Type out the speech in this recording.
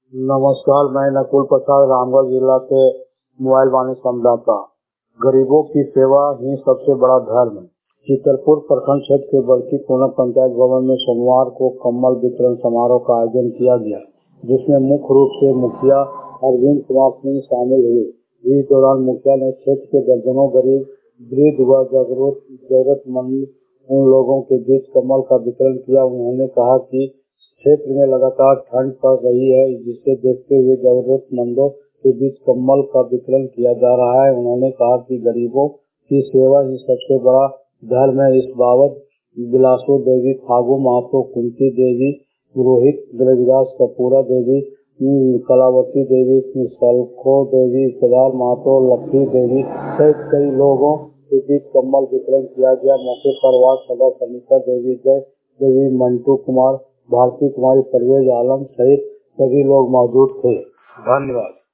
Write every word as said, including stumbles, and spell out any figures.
नमस्कार, मैं नकुल प्रसाद रामगढ़ जिला के मोबाइल वाणी संवाददाता। गरीबों की सेवा ही सबसे बड़ा धर्म है। चितरपुर प्रखंड क्षेत्र के बड़की कोना पंचायत भवन में सोमवार को कम्बल वितरण समारोह का आयोजन किया गया, जिसमें मुख्य रूप से मुखिया अरविंद कुमार सिंह शामिल हुए। इस दौरान मुखिया ने क्षेत्र के दर्जनों गरीब, वृद्ध व जरूरत जरूरतमंद उन लोगों के बीच कम्बल का वितरण किया। उन्होंने कहा कि क्षेत्र में लगातार ठंड पड़ रही है, जिसे देखते हुए जरूरतमंदों के बीच कम्बल का वितरण किया जा रहा है। उन्होंने कहा कि गरीबों की सेवा ही सबसे बड़ा धर्म है। इस बाबत बिलासो देवी, फागू महतो, कुंती देवी, रोहित ब्रजदास, कपूरा देवी, कलावती देवी, सलखो देवी, केदार महतो, लक्ष्मी देवी सहित कई लोगों के बीच कम्बल वितरण किया गया। मौके पर वार्ड सदस्य अनीता देवी, जय देवी, मंटू कुमार, भारती कुमारी, परवेज आलम सहित सभी लोग मौजूद थे। धन्यवाद।